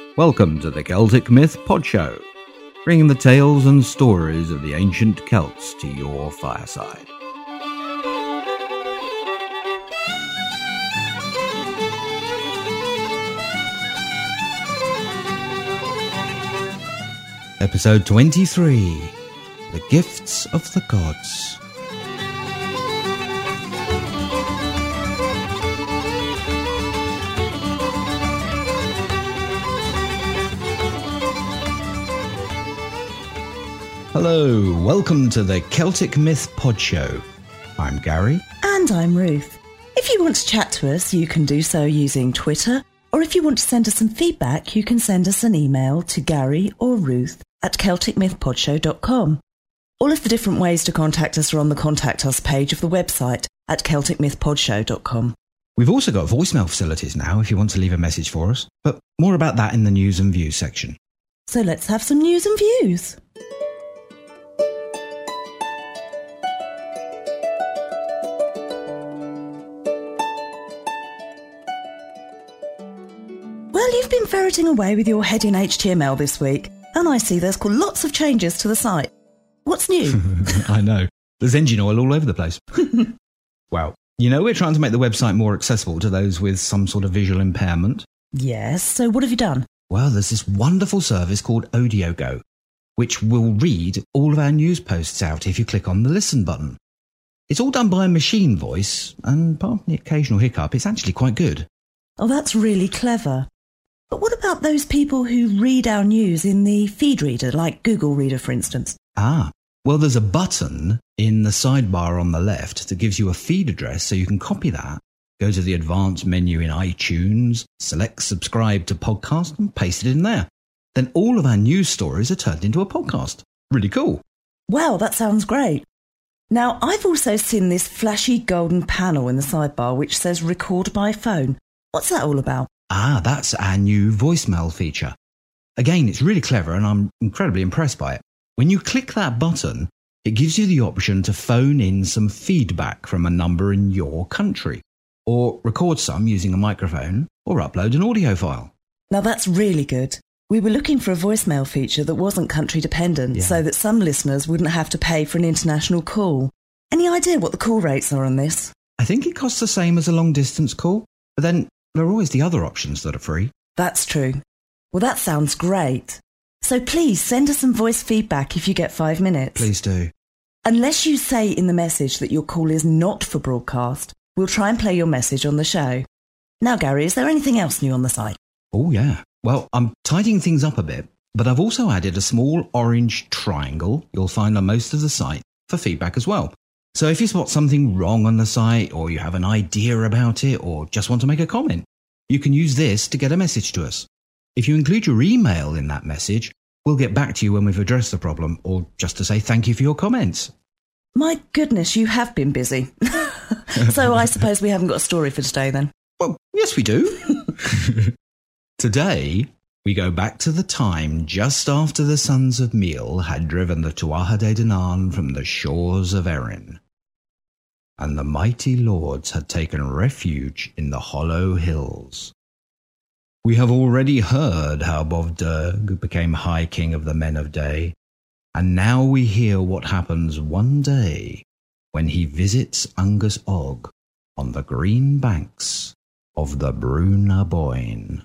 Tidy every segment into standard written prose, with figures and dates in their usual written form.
Welcome to the Celtic Myth Pod Show, bringing the tales and stories of the ancient Celts to your fireside. Episode 23, The Gifts of the Gods. Hello, welcome to the Celtic Myth Pod Show. I'm Gary. And I'm Ruth. If you want to chat to us, you can do so using Twitter, or if you want to send us some feedback, you can send us an email to Gary or Ruth at CelticMythPodshow.com. All of the different ways to contact us are on the Contact Us page of the website at CelticMythPodshow.com. We've also got voicemail facilities now if you want to leave a message for us, but more about that in the news and views section. So let's have some news and views. Well, you've been ferreting away with your head in HTML this week, and I see there's lots of changes to the site. What's new? I know. There's engine oil all over the place. Well, we're trying to make the website more accessible to those with some sort of visual impairment. Yes, so what have you done? Well, there's this wonderful service called Audiogo, which will read all of our news posts out if you click on the listen button. It's all done by a machine voice, and apart from the occasional hiccup, it's actually quite good. Oh, that's really clever. But what about those people who read our news in the feed reader, like Google Reader, for instance? Well, there's a button in the sidebar on the left that gives you a feed address, so you can copy that, go to the advanced menu in iTunes, select subscribe to podcast, and paste it in there. Then all of our news stories are turned into a podcast. Really cool. Wow, that sounds great. Now, I've also seen this flashy golden panel in the sidebar which says record by phone. What's that all about? That's our new voicemail feature. Again, it's really clever and I'm incredibly impressed by it. When you click that button, it gives you the option to phone in some feedback from a number in your country, or record some using a microphone, or upload an audio file. Now that's really good. We were looking for a voicemail feature that wasn't country dependent, so that some listeners wouldn't have to pay for an international call. Any idea what the call rates are on this? I think it costs the same as a long distance call, but then there are always the other options that are free. That's true. Well, that sounds great. So please send us some voice feedback if you get 5 minutes. Please do. Unless you say in the message that your call is not for broadcast, we'll try and play your message on the show. Now, Gary, is there anything else new on the site? Oh, yeah. Well, I'm tidying things up a bit, but I've also added a small orange triangle you'll find on most of the site for feedback as well. So if you spot something wrong on the site, or you have an idea about it, or just want to make a comment, you can use this to get a message to us. If you include your email in that message, we'll get back to you when we've addressed the problem, or just to say thank you for your comments. My goodness, you have been busy. So I suppose we haven't got a story for today then? Well, yes we do. Today, we go back to the time just after the sons of Miel had driven the Tuatha De Danann from the shores of Erin, and the mighty lords had taken refuge in the Hollow Hills. We have already heard how Bovderg became High King of the Men of Day, and now we hear what happens one day when he visits Angus Og on the green banks of the Bruna Boyne.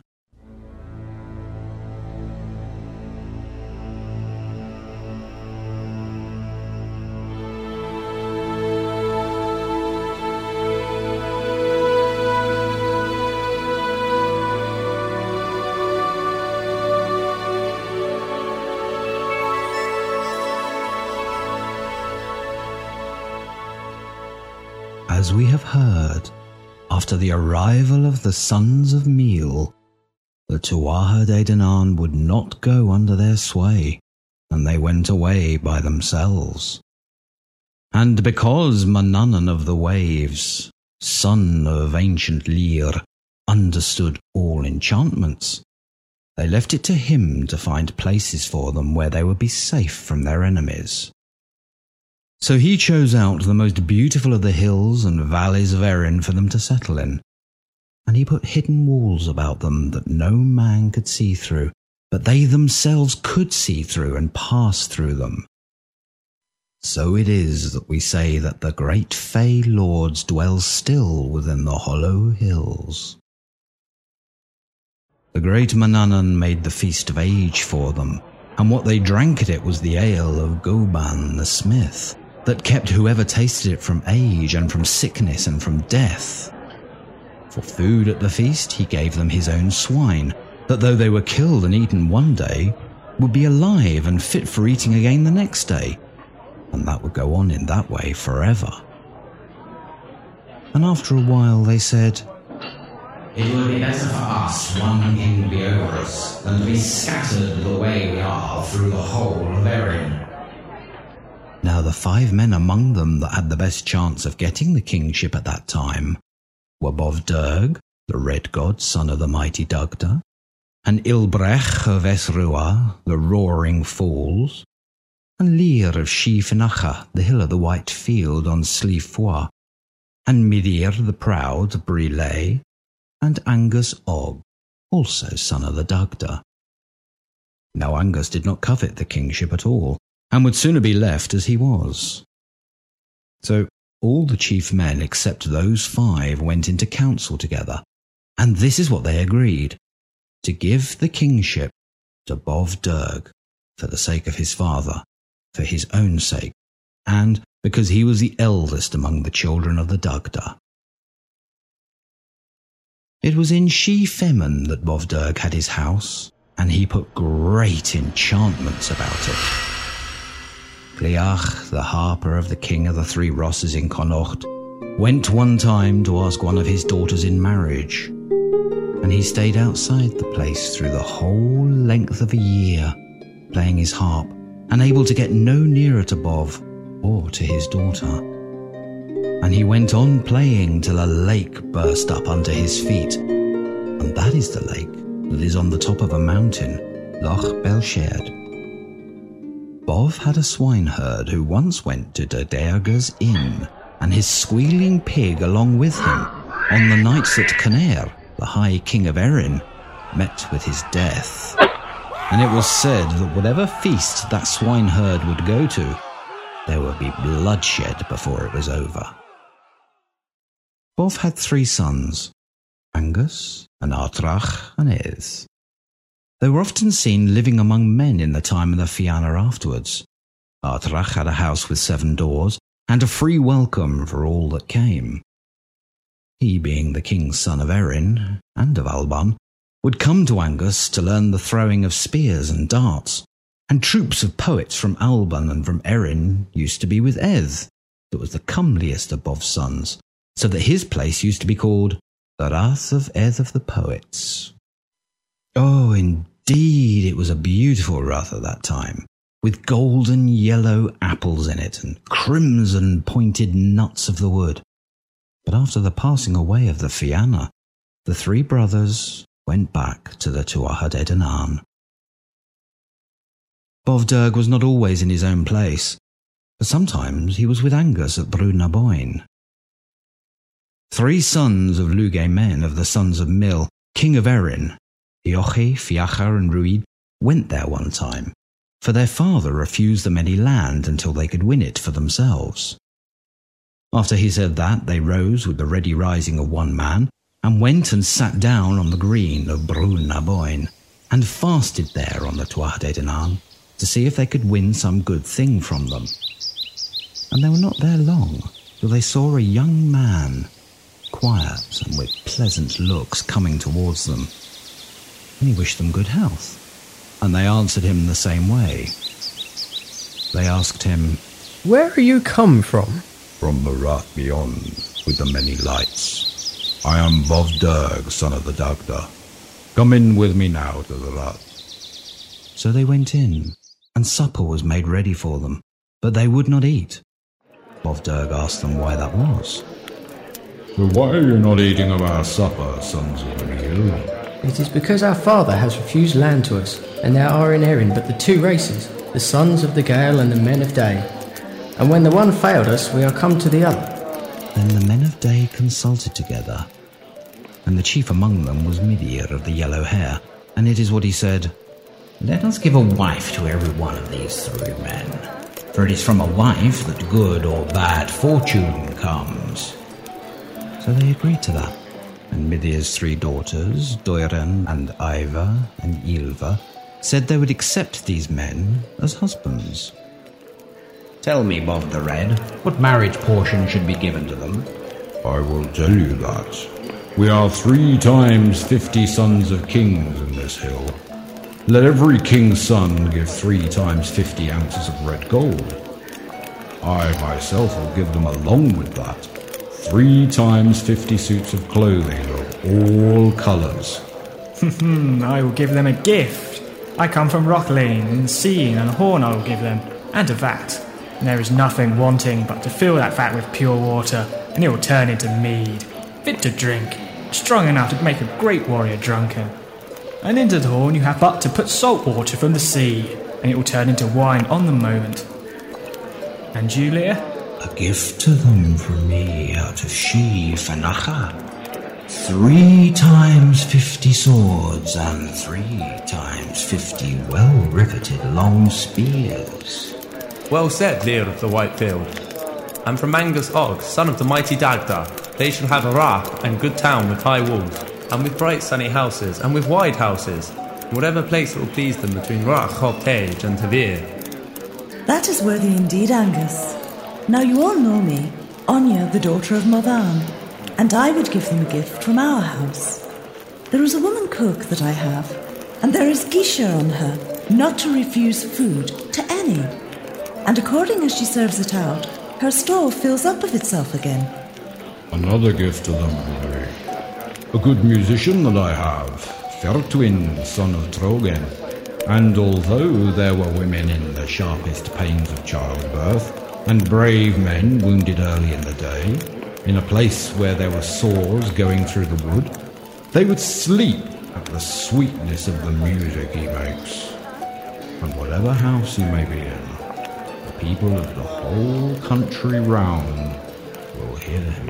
As we have heard, after the arrival of the sons of Miel, the Tuatha De Danann would not go under their sway, and they went away by themselves. And because Manannan of the Waves, son of ancient Lir, understood all enchantments, they left it to him to find places for them where they would be safe from their enemies. So he chose out the most beautiful of the hills and valleys of Erin for them to settle in, and he put hidden walls about them that no man could see through, but they themselves could see through and pass through them. So it is that we say that the great Fey lords dwell still within the hollow hills. The great Manannan made the feast of age for them, and what they drank at it was the ale of Goban the smith, that kept whoever tasted it from age and from sickness and from death. For food at the feast he gave them his own swine, that though they were killed and eaten one day, would be alive and fit for eating again the next day, and that would go on in that way forever. And after a while they said, "It would be better for us one king to be over us than to be scattered the way we are through the whole of Erin." Now the 5 men among them that had the best chance of getting the kingship at that time were Bovderg, the red god, son of the mighty Dugda, and Ilbrech of Esrua, the roaring falls, and Lear of Shifinacha, the hill of the white field on Slifoy, and Midir the proud, Brilay, and Angus Og, also son of the Dugda. Now Angus did not covet the kingship at all, and would sooner be left as he was. So all the chief men except those 5 went into council together, and this is what they agreed: to give the kingship to Bovderg for the sake of his father, for his own sake, and because he was the eldest among the children of the Dugda. It was in She-Femen that Bovderg had his house, and he put great enchantments about it. Cleach, the harper of the king of the 3 Rosses in Connaught, went one time to ask one of his daughters in marriage, and he stayed outside the place through the whole length of a year, playing his harp, and able to get no nearer to Bov or to his daughter. And he went on playing till a lake burst up under his feet, and that is the lake that is on the top of a mountain, Loch Belsherd. Bov had a swineherd who once went to Derderga's inn, and his squealing pig along with him, on the nights that Canair, the high king of Erin, met with his death. And it was said that whatever feast that swineherd would go to, there would be bloodshed before it was over. Bov had 3 sons, Angus, and Artrach, and Ez. They were often seen living among men in the time of the Fianna afterwards. Artrach had a house with 7 doors, and a free welcome for all that came. He, being the king's son of Erin, and of Alban, would come to Angus to learn the throwing of spears and darts, and troops of poets from Alban and from Erin used to be with Ez, that was the comeliest of Bov's sons, so that his place used to be called the Rath of Ez of the Poets. Oh, indeed, it was a beautiful Rath at that time, with golden yellow apples in it and crimson pointed nuts of the wood. But after the passing away of the Fianna, the 3 brothers went back to the Tuatha De Danann. Bovderg was not always in his own place, but sometimes he was with Angus at Brú na Bóinne. 3 sons of Lugae men of the sons of Mil, king of Erin, Eochaid, Fiachar and Ruid, went there one time, for their father refused them any land until they could win it for themselves. After he said that, they rose with the ready rising of one man, and went and sat down on the green of Brú na Bóinne, and fasted there on the Tuatha De Danann, to see if they could win some good thing from them. And they were not there long, till they saw a young man, quiet and with pleasant looks, coming towards them. And he wished them good health, and they answered him the same way. They asked him, "Where are you come from?" "From the Rath beyond, with the many lights. I am Bovderg, son of the Dugda. Come in with me now to the Rath." So they went in, and supper was made ready for them, but they would not eat. Bovderg asked them why that was. "But why are you not eating of our supper, sons of the Mil?" "It is because our father has refused land to us, and there are in Erin but the 2 races, the sons of the Gale and the men of Day. And when the one failed us, we are come to the other." Then the men of Day consulted together, and the chief among them was Midir of the yellow hair, and it is what he said: Let us give a wife to every one of these 3 men, for it is from a wife that good or bad fortune comes. So they agreed to that, and Midir's 3 daughters, Doiren and Iva and Ylva, said they would accept these men as husbands. Tell me, Bob the Red, what marriage portion should be given to them? I will tell you that. We are 3 times 50 sons of kings in this hill. Let every king's son give 3 times 50 ounces of red gold. I myself will give them along with that 3 times 50 suits of clothing of all colours. I will give them a gift. I come from Rocklane, and Scene and Horn I will give them, and a vat. And there is nothing wanting but to fill that vat with pure water, and it will turn into mead, fit to drink, strong enough to make a great warrior drunken. And into the horn you have but to put salt water from the sea, and it will turn into wine on the moment. And you, Leah? A gift to them from me out of Sheaf and Acha. 3 times 50 swords and 3 times 50 well-riveted long spears. Well said, Lear of the Whitefield. And from Angus Og, son of the mighty Dagda, they shall have a rath and good town with high walls, and with bright sunny houses, and with wide houses, whatever place that will please them between Rach, Hobtage, and Tavir. That is worthy indeed, Angus. Now you all know me, Anya, the daughter of Modhan, and I would give them a gift from our house. There is a woman cook that I have, and there is Gisha on her, not to refuse food to any. And according as she serves it out, her store fills up of itself again. Another gift to them, Mary. A good musician that I have, Fertwin, son of Trogen. And although there were women in the sharpest pains of childbirth, and brave men wounded early in the day, in a place where there were sores going through the wood, they would sleep at the sweetness of the music he makes. And whatever house he may be in, the people of the whole country round will hear him.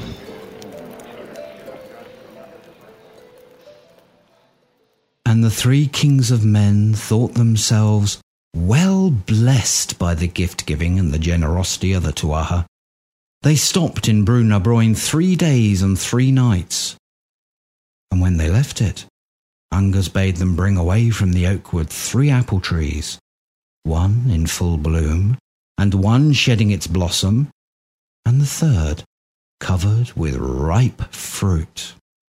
And the 3 kings of men thought themselves well blessed by the gift-giving and the generosity of the Tuatha. They stopped in Brú na Bróin 3 days and 3 nights. And when they left it, Angus bade them bring away from the oakwood 3 apple trees, 1 in full bloom, and 1 shedding its blossom, and the 3rd covered with ripe fruit.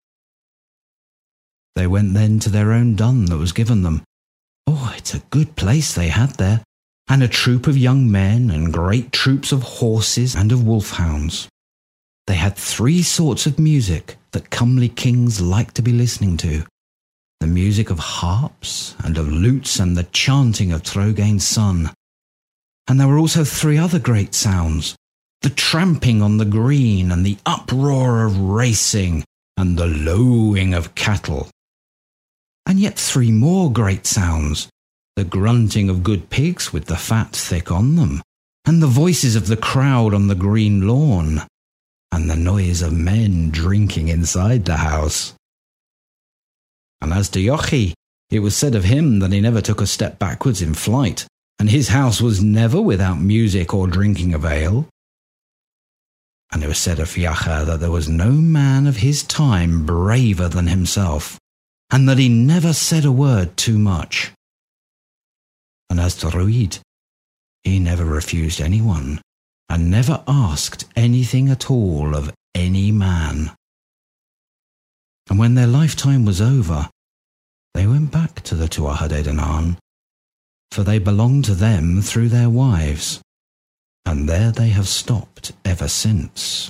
They went then to their own dun that was given them. Oh, it's a good place they had there, and a troop of young men and great troops of horses and of wolfhounds. They had 3 sorts of music that comely kings like to be listening to, the music of harps and of lutes and the chanting of Trogain's son. And there were also 3 other great sounds, the tramping on the green and the uproar of racing and the lowing of cattle. And yet 3 more great sounds, the grunting of good pigs with the fat thick on them, and the voices of the crowd on the green lawn, and the noise of men drinking inside the house. And as to Yochi, it was said of him that he never took a step backwards in flight, and his house was never without music or drinking of ale. And it was said of Fiacha that there was no man of his time braver than himself, and that he never said a word too much. And as to Ruid, he never refused anyone, and never asked anything at all of any man. And when their lifetime was over, they went back to the Tuatha De Danann, for they belonged to them through their wives, and there they have stopped ever since.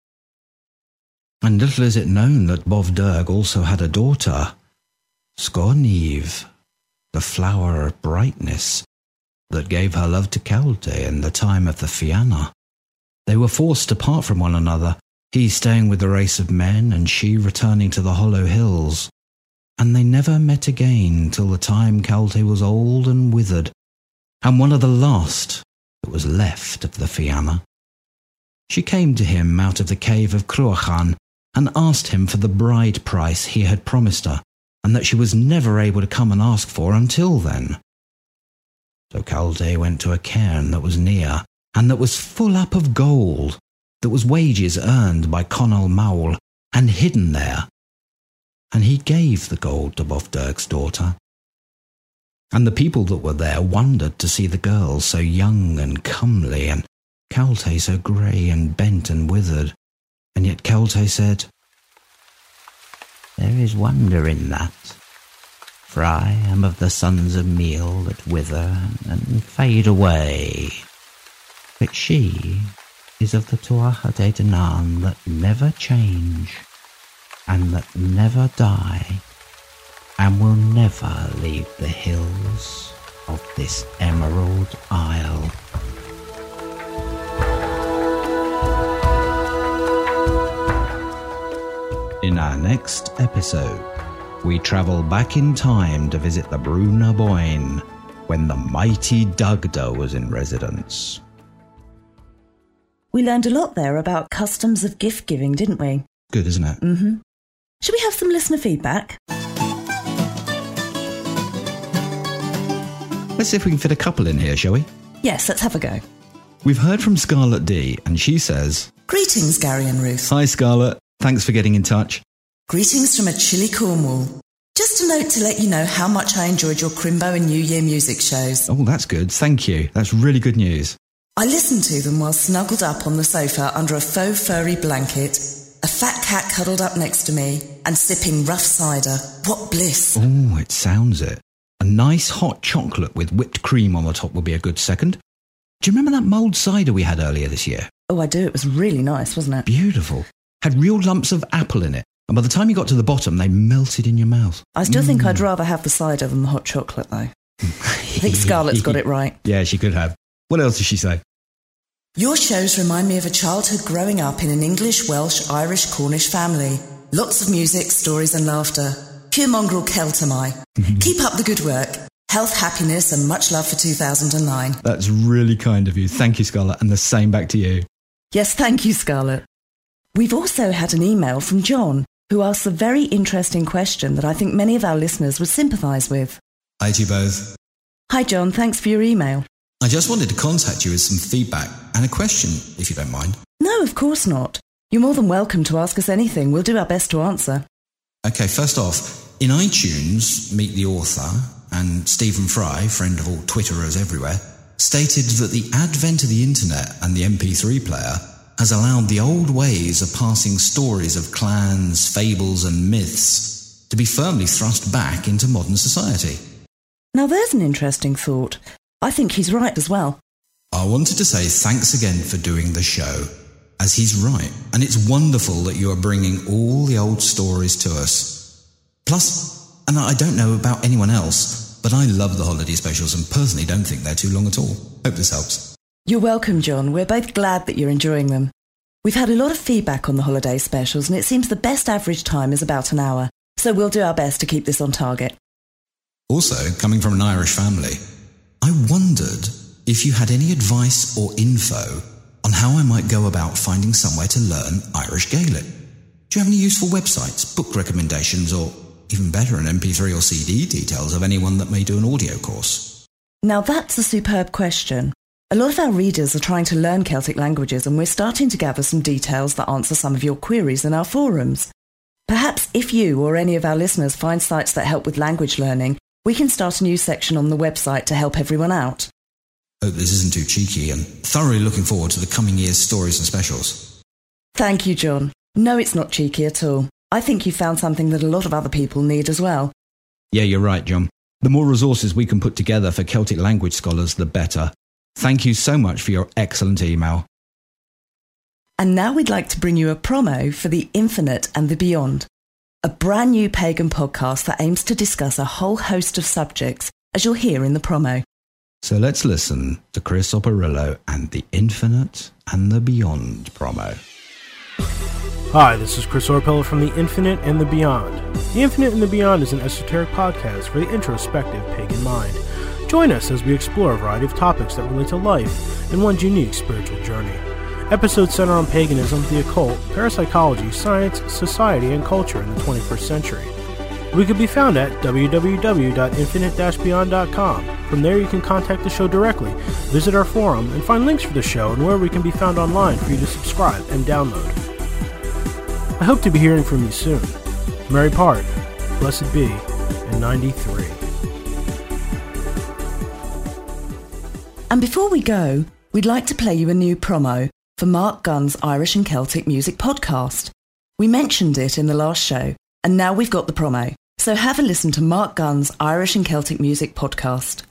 And little is it known that Bovderg also had a daughter, Skorniv, the flower of brightness, that gave her love to Calte in the time of the Fianna. They were forced to part from one another, he staying with the race of men and she returning to the hollow hills, and they never met again till the time Calte was old and withered, and one of the last that was left of the Fianna. She came to him out of the cave of Cruachan and asked him for the bride price he had promised her, and that she was never able to come and ask for until then. So Calte went to a cairn that was near, and that was full up of gold, that was wages earned by Conall Maul, and hidden there. And he gave the gold to Bofdirk's daughter. And the people that were there wondered to see the girl so young and comely, and Calte so grey and bent and withered. And yet Calte said, "There is wonder in that, for I am of the sons of meal that wither and fade away. But she is of the Tuatha De Danann that never change, and that never die, and will never leave the hills of this Emerald Isle." In our next episode, we travel back in time to visit the Brúna Bóin when the mighty Dagda was in residence. We learned a lot there about customs of gift giving, didn't we? Good, isn't it? Mm-hmm. Should we have some listener feedback? Let's see if we can fit a couple in here, shall we? Yes, let's have a go. We've heard from Scarlett D, and she says, Greetings, Gary and Ruth. "Hi, Scarlett. Thanks for getting in touch." Greetings from a chilly Cornwall. Just a note to let you know how much I enjoyed your Crimbo and New Year music shows. Oh, that's good. Thank you. That's really good news. I listened to them while snuggled up on the sofa under a faux furry blanket, a fat cat cuddled up next to me, and sipping rough cider. What bliss. Oh, it sounds it. A nice hot chocolate with whipped cream on the top would be a good second. Do you remember that mulled cider we had earlier this year? Oh, I do. It was really nice, wasn't it? Beautiful. Had real lumps of apple in it, and by the time you got to the bottom, they melted in your mouth. I still think I'd rather have the cider than the hot chocolate, though. I think Scarlett's got it right. Yeah, she could have. What else does she say? Your shows remind me of a childhood growing up in an English, Welsh, Irish, Cornish family. Lots of music, stories and laughter. Pure mongrel Celt am I. Keep up the good work. Health, happiness and much love for 2009. That's really kind of you. Thank you, Scarlett, and the same back to you. Yes, thank you, Scarlett. We've also had an email from John, who asks a very interesting question that I think many of our listeners would sympathise with. Hi to you both. Hi, John. Thanks for your email. I just wanted to contact you with some feedback and a question, if you don't mind. No, of course not. You're more than welcome to ask us anything. We'll do our best to answer. Okay, first off, in iTunes, Meet the Author and Stephen Fry, friend of all Twitterers everywhere, stated that the advent of the internet and the MP3 player has allowed the old ways of passing stories of clans, fables and myths to be firmly thrust back into modern society. Now there's an interesting thought. I think he's right as well. I wanted to say thanks again for doing the show, as he's right, and it's wonderful that you are bringing all the old stories to us. Plus, and I don't know about anyone else, but I love the holiday specials and personally don't think they're too long at all. Hope this helps. You're welcome, John. We're both glad that you're enjoying them. We've had a lot of feedback on the holiday specials, and it seems the best average time is about an hour, so we'll do our best to keep this on target. Also, coming from an Irish family, I wondered if you had any advice or info on how I might go about finding somewhere to learn Irish Gaelic. Do you have any useful websites, book recommendations, or even better, an MP3 or CD details of anyone that may do an audio course? Now that's a superb question. A lot of our readers are trying to learn Celtic languages, and we're starting to gather some details that answer some of your queries in our forums. Perhaps if you or any of our listeners find sites that help with language learning, we can start a new section on the website to help everyone out. Hope this isn't too cheeky, and thoroughly looking forward to the coming year's stories and specials. Thank you, John. No, it's not cheeky at all. I think you found something that a lot of other people need as well. Yeah, you're right, John. The more resources we can put together for Celtic language scholars, the better. Thank you so much for your excellent email. And now we'd like to bring you a promo for The Infinite and the Beyond, a brand new pagan podcast that aims to discuss a whole host of subjects, as you'll hear in the promo. So let's listen to Chris Opperillo and The Infinite and the Beyond promo. Hi, this is Chris Orpello from The Infinite and the Beyond. The Infinite and the Beyond is an esoteric podcast for the introspective pagan mind. Join us as we explore a variety of topics that relate to life and one's unique spiritual journey. Episodes center on paganism, the occult, parapsychology, science, society, and culture in the 21st century. We can be found at www.infinite-beyond.com. From there you can contact the show directly, visit our forum, and find links for the show and where we can be found online for you to subscribe and download. I hope to be hearing from you soon. Mary Part, Blessed Be, and 93. And before we go, we'd like to play you a new promo for Mark Gunn's Irish and Celtic Music podcast. We mentioned it in the last show, and now we've got the promo. So have a listen to Mark Gunn's Irish and Celtic Music podcast.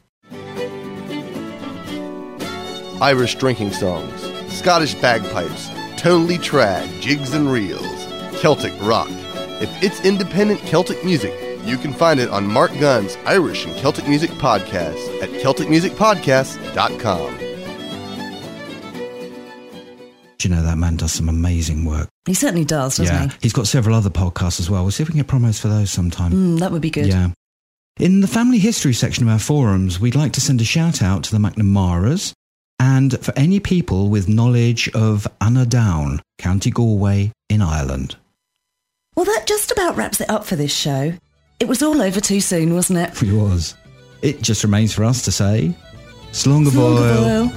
Irish drinking songs, Scottish bagpipes, tonally trad, jigs and reels, Celtic rock. If it's independent Celtic music, you can find it on Mark Gunn's Irish and Celtic Music podcast at CelticMusicPodcast.com. You know, that man does some amazing work. He certainly does, doesn't he? He's got several other podcasts as well. We'll see if we can get promos for those sometime. That would be good. Yeah. In the family history section of our forums, we'd like to send a shout out to the McNamaras and for any people with knowledge of Annadown, County Galway in Ireland. Well, that just about wraps it up for this show. It was all over too soon, wasn't it? It was. It just remains for us to say, Slonga Boil.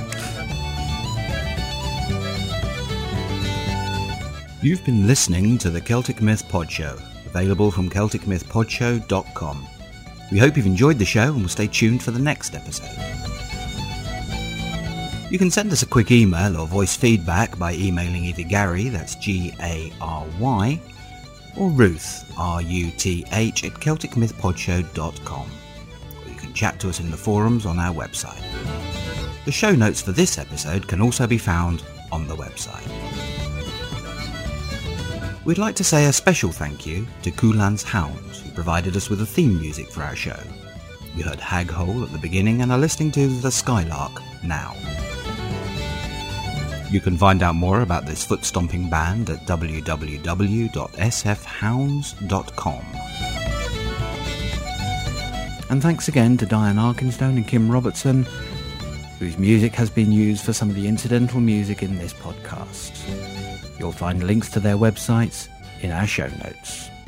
You've been listening to the Celtic Myth Pod Show, available from CelticMythPodShow.com. We hope you've enjoyed the show and will stay tuned for the next episode. You can send us a quick email or voice feedback by emailing either Gary, that's Gary, or Ruth, Ruth, at CelticMythPodShow.com. Or you can chat to us in the forums on our website. The show notes for this episode can also be found on the website. We'd like to say a special thank you to Kulan's Hounds, who provided us with the theme music for our show. You heard Hag Hole at the beginning and are listening to The Skylark now. You can find out more about this foot-stomping band at www.sfhounds.com. And thanks again to Diane Arkinstone and Kim Robertson, whose music has been used for some of the incidental music in this podcast. You'll find links to their websites in our show notes.